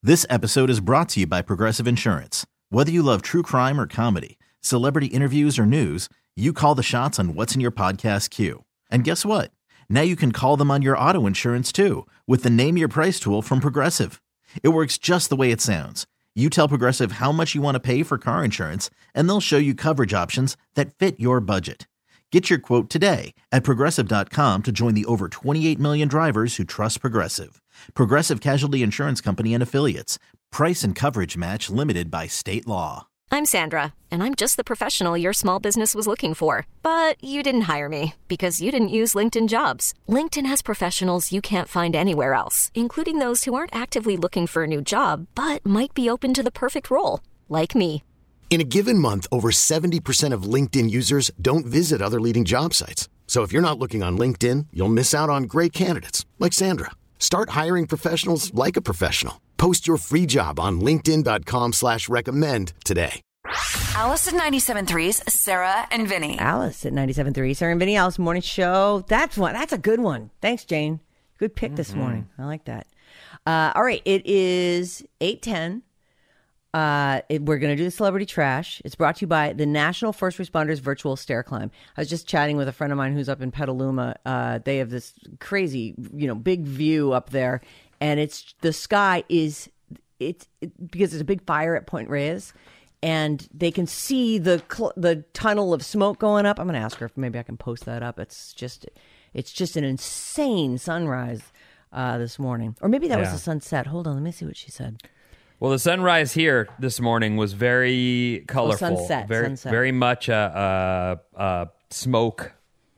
This episode is brought to you by Progressive Insurance. Whether you love true crime or comedy, celebrity interviews or news, you call the shots on what's in your podcast queue. And guess what? Now you can call them on your auto insurance too with the Name Your Price tool from Progressive. It works just the way it sounds. You tell Progressive how much you want to pay for car insurance, and they'll show you coverage options that fit your budget. Get your quote today at Progressive.com to join the over 28 million drivers who trust Progressive. Progressive Casualty Insurance Company and Affiliates. Price and coverage match limited by state law. I'm Sandra, and I'm just the professional your small business was looking for. But you didn't hire me because you didn't use LinkedIn Jobs. LinkedIn has professionals you can't find anywhere else, including those who aren't actively looking for a new job, but might be open to the perfect role, like me. In a given month, over 70% of LinkedIn users don't visit other leading job sites. So if you're not looking on LinkedIn, you'll miss out on great candidates like Sandra. Start hiring professionals like a professional. Post your free job on linkedin.com/recommend today. Alice at 97.3's Sarah and Vinny. Alice at 97.3, Sarah and Vinny, Alice Morning Show. That's a good one. Thanks, Jane. Good pick this morning. I like that. All right, it is 8:10. We're going to do the Celebrity Trash. It's brought to you by the National First Responders Virtual Stair Climb. I was just chatting with a friend of mine who's up in Petaluma. They have this crazy, big view up there, and the sky is because there's a big fire at Point Reyes, and they can see the tunnel of smoke going up. I'm going to ask her if maybe I can post that up. It's just an insane sunrise this morning, or maybe that was the sunset. Hold on, let me see what she said. Well, the sunrise here this morning was very colorful. Sunset. Very much a smoke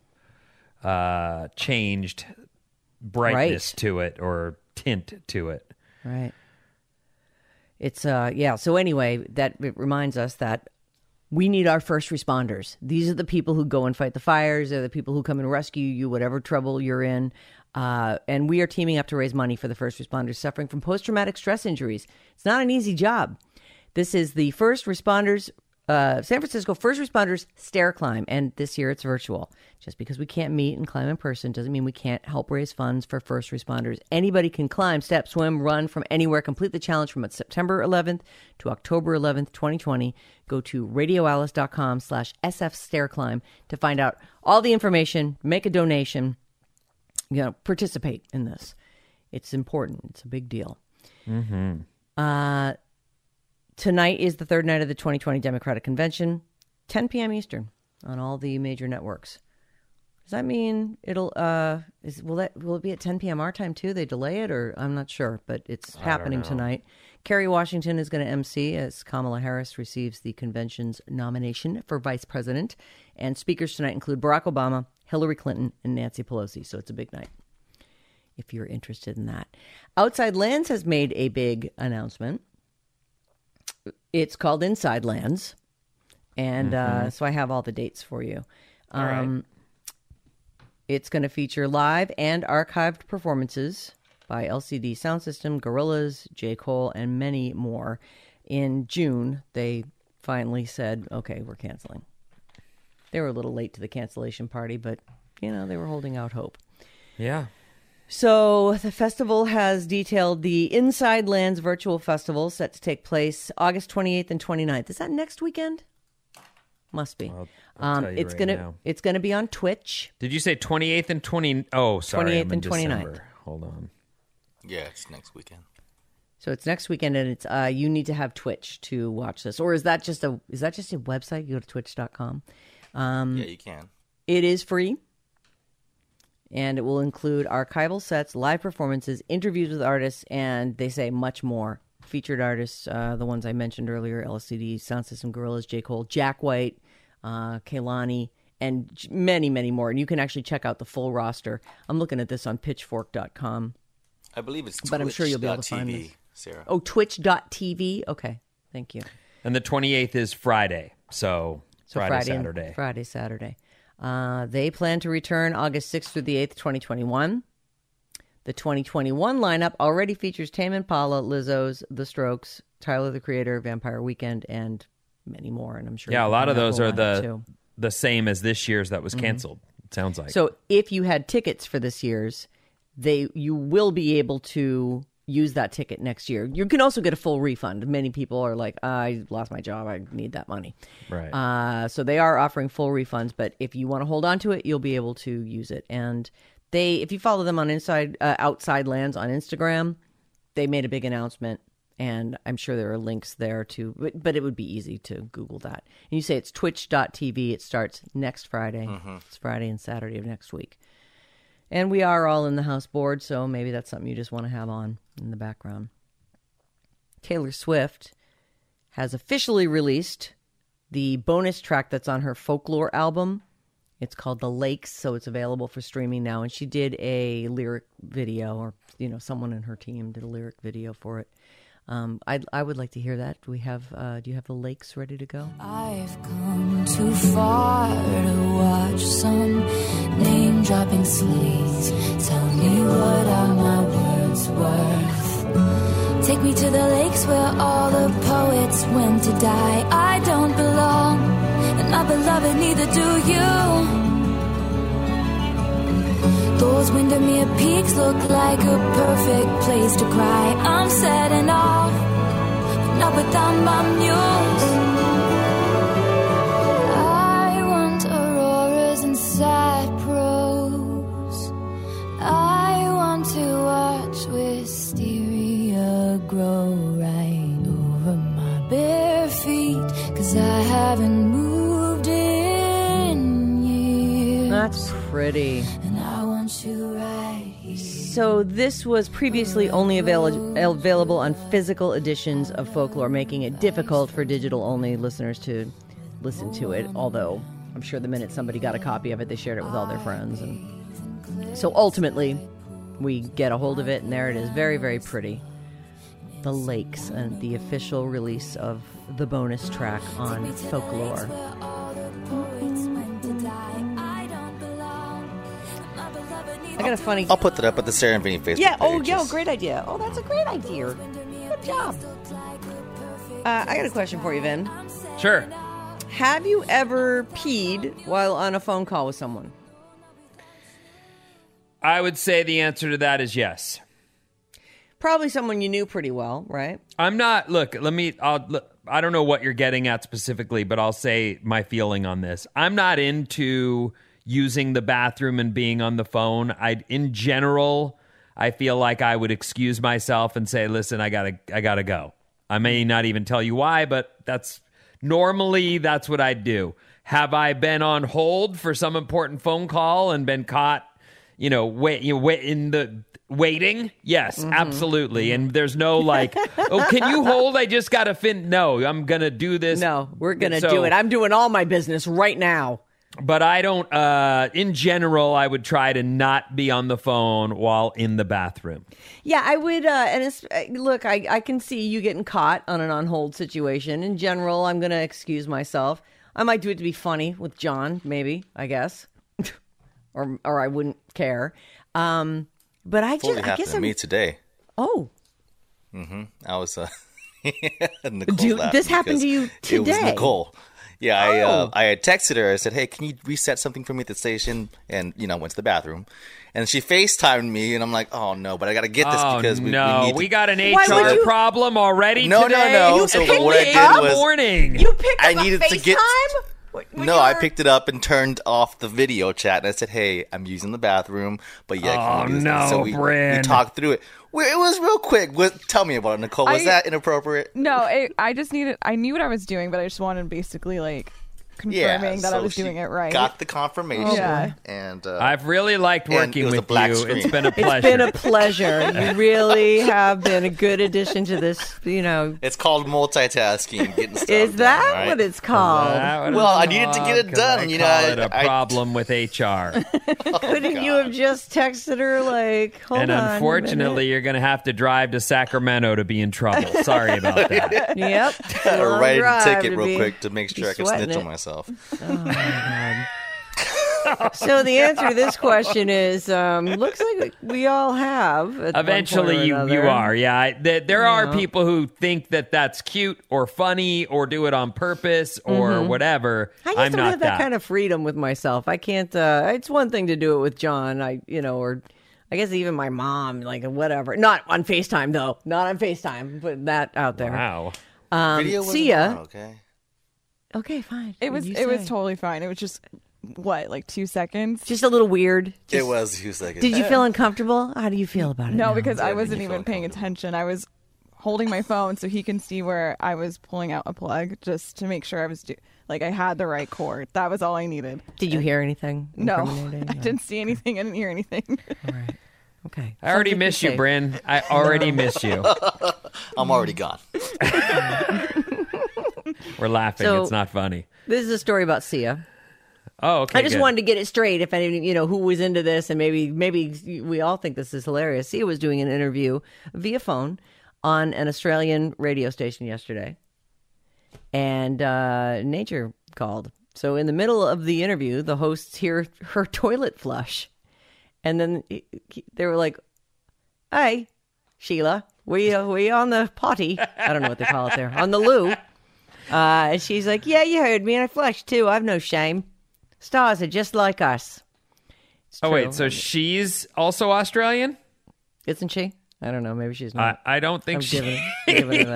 changed brightness to it, or tint to it. Right. It's So anyway, it reminds us that we need our first responders. These are the people who go and fight the fires. They're the people who come and rescue you, whatever trouble you're in. And we are teaming up to raise money for the first responders suffering from post-traumatic stress injuries. It's not an easy job. This is the First Responders, San Francisco First Responders Stair Climb, and this year it's virtual. Just because we can't meet and climb in person doesn't mean we can't help raise funds for first responders. Anybody can climb, step, swim, run from anywhere. Complete the challenge from September 11th to October 11th, 2020. Go to radioalice.com/SF Stair Climb to find out all the information, make a donation. Participate in this. It's important. It's a big deal. Mm-hmm. Tonight is the third night of the 2020 Democratic Convention, 10 p.m. Eastern on all the major networks. Does that mean will it be at 10 p.m. our time too? They delay it, or I'm not sure, but it's happening tonight. Kerry Washington is going to MC as Kamala Harris receives the convention's nomination for vice president. And speakers tonight include Barack Obama, Hillary Clinton, and Nancy Pelosi. So it's a big night if you're interested in that. Outside Lands has made a big announcement. It's called Inside Lands. And so I have all the dates for you. All right. It's going to feature live and archived performances by LCD Sound System, Gorillaz, J. Cole, and many more. In June, they finally said, okay, we're canceling. They were a little late to the cancellation party, but, they were holding out hope. Yeah. So the festival has detailed the Inside Lands Virtual Festival set to take place August 28th and 29th. Is that next weekend? Must be. I'll tell you now. It's gonna be on Twitch. Did you say 28th and 20? Oh, sorry. 28th and 29th. Hold on. Yeah, it's next weekend. So it's next weekend, and it's you need to have Twitch to watch this, or is that just a website? You go to twitch.com. Yeah, you can. It is free, and it will include archival sets, live performances, interviews with artists, and they say much more. Featured artists, the ones I mentioned earlier, LCD, Sound System, Gorillaz, J. Cole, Jack White, Kehlani, and many, many more. And you can actually check out the full roster. I'm looking at this on pitchfork.com. I believe it's But I'm sure you'll be able to find this. Sarah. Oh, twitch.tv? Okay, thank you. And the 28th is Friday, so Friday, Saturday. Friday, Saturday. They plan to return August 6th through the 8th, 2021. The 2021 lineup already features Tame Impala, Lizzo's, The Strokes, Tyler, the Creator, Vampire Weekend, and many more. And I'm sure a lot of those are the same as this year's that was canceled. It sounds like. So if you had tickets for this year's, you will be able to use that ticket next year. You can also get a full refund. Many people are like, I lost my job. I need that money. Right. So they are offering full refunds, but if you want to hold on to it, you'll be able to use it. And if you follow them on Outside Lands on Instagram, they made a big announcement, and I'm sure there are links there too, but it would be easy to Google that. And you say it's twitch.tv. It starts next Friday. It's Friday and Saturday of next week. And we are all in the house board, so maybe that's something you just want to have on in the background. Taylor Swift has officially released the bonus track that's on her Folklore album. It's called The Lakes, so it's available for streaming now. And she did a lyric video, or someone in her team did a lyric video for it. I would like to hear that. Do you have The Lakes ready to go? I've come too far to watch some name-dropping sleaze. Tell me, what are my words worth? Take me to the lakes where all the poets went to die. I don't belong, and my beloved, neither do you. Those Windermere peaks look like a perfect place to cry. I'm setting off, but not without my muse. I want auroras and sad prose. I want to watch wisteria grow right over my bare feet, 'cause I haven't moved in years. That's pretty. And I want you right here. So this was previously only available on physical editions of Folklore, making it difficult for digital-only listeners to listen to it, although I'm sure the minute somebody got a copy of it, they shared it with all their friends. And so ultimately, we get a hold of it, and there it is. Very, very pretty. The Lakes, and the official release of the bonus track on Folklore. I got a funny... I'll put that up at the Sarah and Vinny Facebook Yeah, page. Great idea. Oh, that's a great idea. Good job. I got a question for you, Vin. Sure. Have you ever peed while on a phone call with someone? I would say the answer to that is yes. Probably someone you knew pretty well, right? I'm not, I don't know what you're getting at specifically, but I'll say my feeling on this. I'm not into using the bathroom and being on the phone. In general, I feel like I would excuse myself and say, listen, I gotta go. I may not even tell you why, but that's what I'd do. Have I been on hold for some important phone call and been caught, waiting? Yes, absolutely. And there's no can you hold? I just got to No, I'm going to do this. No, we're going to do it. I'm doing all my business right now. But I don't, in general, I would try to not be on the phone while in the bathroom. Yeah, I would, look, I can see you getting caught on an on-hold situation. In general, I'm going to excuse myself. I might do it to be funny with John, maybe, I guess. or I wouldn't care. But I happened to me today. Oh. Mm-hmm. I was, Nicole this happened to you today? It was Nicole. Yeah, I had texted her. I said, hey, can you reset something for me at the station? And, went to the bathroom. And she FaceTimed me, and I'm like, oh, no, but I got to get this because we need we got an HR problem already today? No. So what I did was... morning. You picked up I needed a to get... FaceTime? I picked it up and turned off the video chat, and I said, hey, I'm using the bathroom, but can you do this? So we talked through it. It was real quick. Tell me about it, Nicole. Was that inappropriate? No, I knew what I was doing, but I just wanted basically confirming that I was doing it right. Got the confirmation, and I've really liked working with you. Screen. It's been a pleasure. It's been a pleasure. You really have been a good addition to this. It's called multitasking. Getting stuff Is that done, right? what it's called? I needed to get it done. I call it a problem with HR. Couldn't you have just texted her hold on? And unfortunately, you're going to have to drive to Sacramento to be in trouble. Sorry about that. Yep. Write a ticket real quick to make sure I can snitch on myself. Oh my God. So the answer to this question is, looks like we all have. Eventually, you are. Yeah, there are people who think that that's cute or funny or do it on purpose or whatever. I just don't have that kind of freedom with myself. I can't. It's one thing to do it with John. I guess even my mom, like whatever. Not on FaceTime though. Not on FaceTime. Putting that out there. Wow. Video see ya. Okay. Okay, fine. It was totally fine. It was just like 2 seconds. Just a little weird. It was 2 seconds. Did you feel uncomfortable? How do you feel about it? No, now? because I wasn't even paying attention. I was holding my phone so he can see where I was pulling out a plug, just to make sure I was I had the right cord. That was all I needed. Did you hear anything? No, I didn't see anything. I didn't hear anything. All right. Okay. I already miss you, Bryn. I already miss you. I'm already gone. We're laughing. So, it's not funny. This is a story about Sia. Oh, okay. I just wanted to get it straight. If any, who was into this, and maybe we all think this is hilarious. Sia was doing an interview via phone on an Australian radio station yesterday, and Nature called. So in the middle of the interview, the hosts hear her toilet flush, and then they were like, "Hey, Sheila, we on the potty? I don't know what they call it there, on the loo." And she's like, "Yeah, you heard me, and I flushed too. I've no shame. Stars are just like us." Oh, wait, so she's also Australian? Isn't she? I don't know. Maybe she's not. I don't think giving her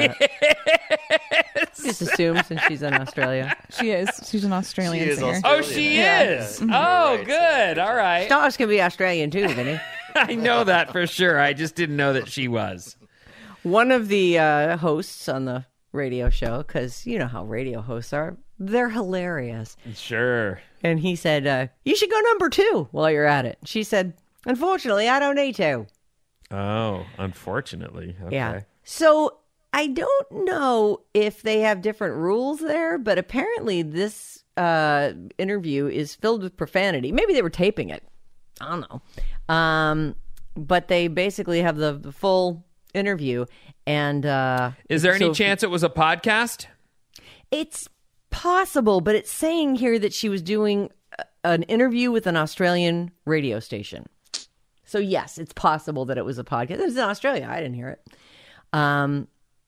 that. Just assume since she's in Australia. She is. She's an Australian singer. Oh, she is. Oh, right, good. All right. Stars can be Australian too, Vinny. I know that for sure. I just didn't know that she was. One of the hosts on the radio show, because you know how radio hosts are, they're hilarious. Sure. And he said, "You should go number 2 while you're at it." She said, "Unfortunately, I don't need to." Oh, unfortunately. Okay. Yeah. So I don't know if they have different rules there, but apparently this interview is filled with profanity. Maybe they were taping it. I don't know. But they basically have the full interview. And is there any chance it was a podcast? It's possible, but it's saying here that she was doing an interview with an Australian radio station. So yes, it's possible that it was a podcast. It was in Australia. I didn't hear it.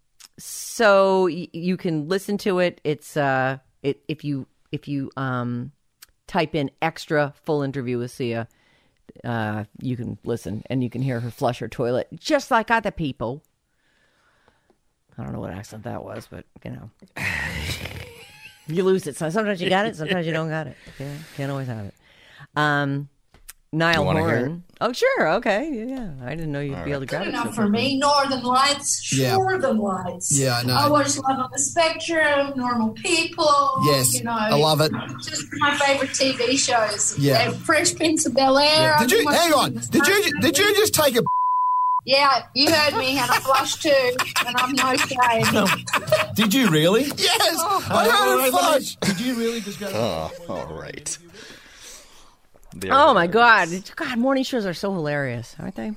So you can listen to it. It's if you type in extra full interview with Sia, you can listen and you can hear her flush her toilet just like other people. I don't know what accent that was, but you lose it. Sometimes you got it, sometimes you don't got it. Yeah, can't always have it. Niall Horan. Oh, sure. Okay. Yeah. I didn't know you'd be able to grab it. Good enough for me. Northern Lights. Yeah. Northern Lights. Yeah, I know. I watch Love on the Spectrum, Normal People. Yes. I love it. Just my favourite TV shows. Yeah. Fresh Prince of Bel-Air. Yeah. Hang on. Did you just take a... Yeah, you heard me, and I flushed too, and I'm no shame. Did you really? Yes. I heard it flush. Did you really just go... Oh, all right. Oh my God! Morning shows are so hilarious, aren't they?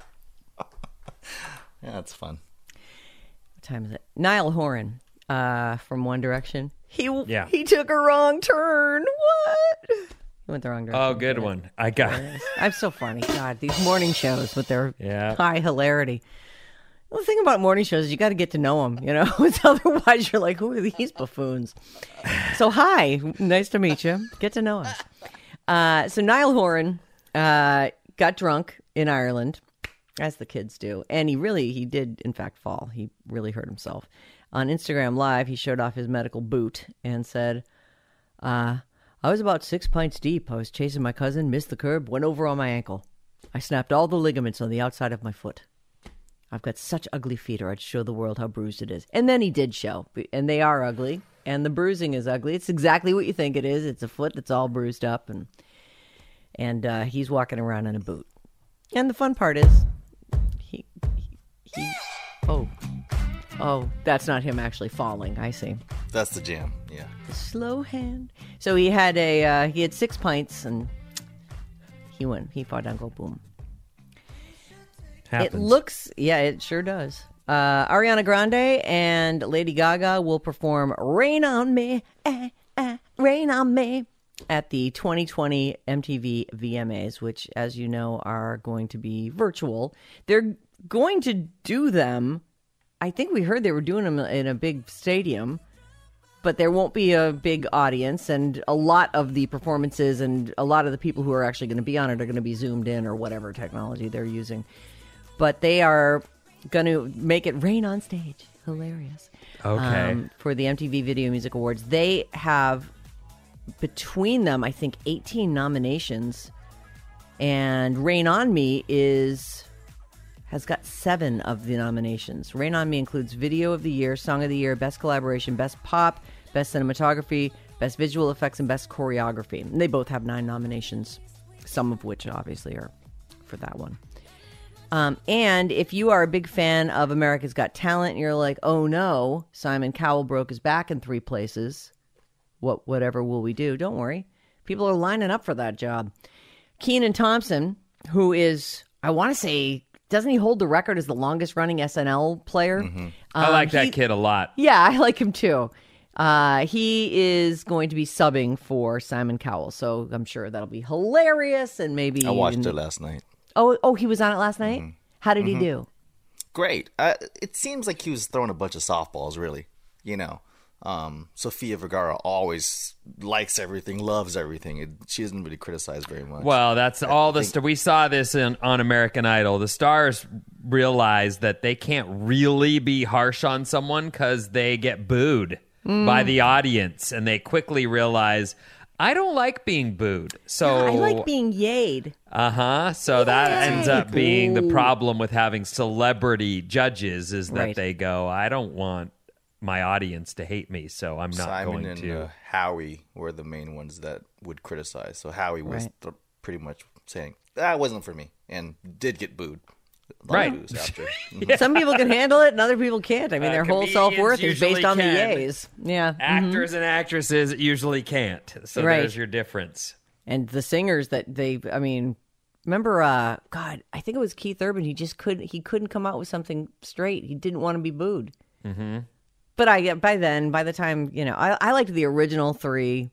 Yeah, that's fun. What time is it? Niall Horan from One Direction. He took a wrong turn. What? He went the wrong direction. Oh, good one. I got it. I'm so funny. God, these morning shows with their high hilarity. The thing about morning shows is you got to get to know them, Otherwise, you're like, who are these buffoons? So, hi, nice to meet you. Get to know us. So Niall Horan got drunk in Ireland, as the kids do, and he did in fact fall. He really hurt himself. On Instagram Live, he showed off his medical boot and said, "I was about 6 pints deep. I was chasing my cousin, missed the curb, went over on my ankle. I snapped all the ligaments on the outside of my foot. I've got such ugly feet, or I'd show the world how bruised it is." And then he did show, and they are ugly. And the bruising is ugly. It's exactly what you think it is. It's a foot that's all bruised up, and he's walking around in a boot. And the fun part is, oh, that's not him actually falling. I see. That's the jam. Yeah. The slow hand. So he had he had 6 pints, and he fought down, go boom. Happens. It sure does. Ariana Grande and Lady Gaga will perform Rain on Me, Rain on Me at the 2020 MTV VMAs, which, as you know, are going to be virtual. They're going to do them, I think we heard they were doing them in a big stadium, but there won't be a big audience, and a lot of the performances and a lot of the people who are actually going to be on it are going to be zoomed in or whatever technology they're using. But they are going to make it rain on stage. Hilarious. Okay. For the MTV Video Music Awards. They have, between them, I think 18 nominations, and Rain on Me has got 7 of the nominations. Rain on Me includes Video of the Year, Song of the Year, Best Collaboration, Best Pop, Best Cinematography, Best Visual Effects, and Best Choreography. And they both have 9 nominations, some of which obviously are for that one. And if you are a big fan of America's Got Talent and you're like, oh no, Simon Cowell broke his back in 3 places, whatever will we do? Don't worry. People are lining up for that job. Kenan Thompson, who is, I want to say, doesn't he hold the record as the longest running SNL player? Mm-hmm. I like that kid a lot. Yeah, I like him too. He is going to be subbing for Simon Cowell, so I'm sure that'll be hilarious. And maybe I watched it last night. Oh, he was on it last night? Mm-hmm. How did he do? Great. It seems like he was throwing a bunch of softballs, really. You know, Sofia Vergara always likes everything, loves everything. She doesn't really criticize very much. Well, that's all the we saw this on American Idol. The stars realize that they can't really be harsh on someone because they get booed by the audience, and they quickly realize, I don't like being booed. So I like being yayed. So that ends up being the problem with having celebrity judges, is that they go, I don't want my audience to hate me, so I'm not going to. Simon and Howie were the main ones that would criticize. So Howie was pretty much saying, that wasn't for me, and did get booed. Right. After. Some people can handle it and other people can't. I mean, their whole self-worth is based on the yays. Yeah. Actors and actresses usually can't. So there's your difference. And the singers that remember, God, I think it was Keith Urban. He couldn't come out with something straight. He didn't want to be booed. Mm-hmm. But by the time, I liked the original 3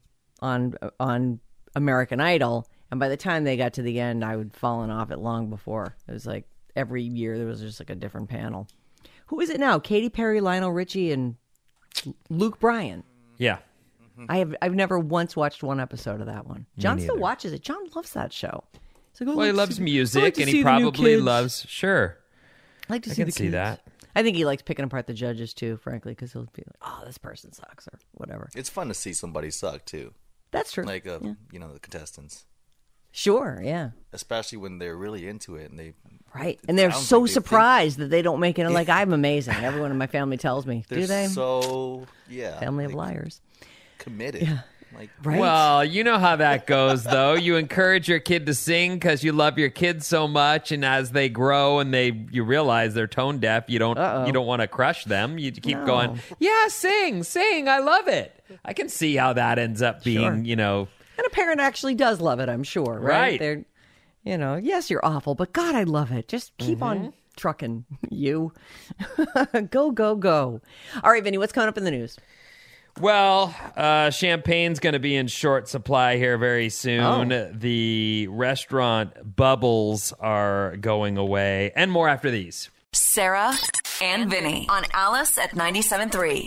on American Idol. And by the time they got to the end, I would fallen off it long before. It was like, every year there was just like a different panel. Who is it now? Katy Perry, Lionel Richie, and Luke Bryan. Yeah. I've never once watched one episode of that one. John still watches it. John loves that show. Like, he loves music, and he probably loves. Sure. I like to see the kids. See that. I think he likes picking apart the judges too, frankly, because he'll be like, "Oh, this person sucks," or whatever. It's fun to see somebody suck too. That's true. Like the contestants. Sure, yeah. Especially when they're really into it and they and they're so surprised that they don't make it. Like, I'm amazing. Everyone in my family tells me. Do they? So family of liars. Committed. Yeah. Well, you know how that goes, though. You encourage your kid to sing because you love your kids so much, and as they grow and you realize they're tone deaf, you don't want to crush them. You keep going, yeah, sing, I love it. I can see how that ends up being, And a parent actually does love it, I'm sure, right? They're, yes, you're awful, but God, I love it. Just keep on trucking, you. Go, go, go. All right, Vinny, what's coming up in the news? Well, champagne's going to be in short supply here very soon. The restaurant bubbles are going away, and more after these. Sarah and Vinny on Alice at 97.3.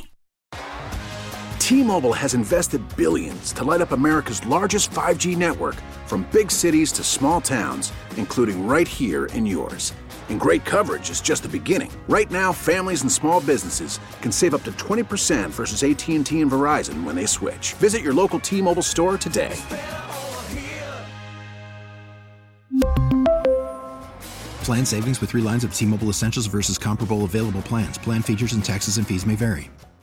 T-Mobile has invested billions to light up America's largest 5G network, from big cities to small towns, including right here in yours. And great coverage is just the beginning. Right now, families and small businesses can save up to 20% versus AT&T and Verizon when they switch. Visit your local T-Mobile store today. Plan savings with 3 lines of T-Mobile Essentials versus comparable available plans. Plan features and taxes and fees may vary.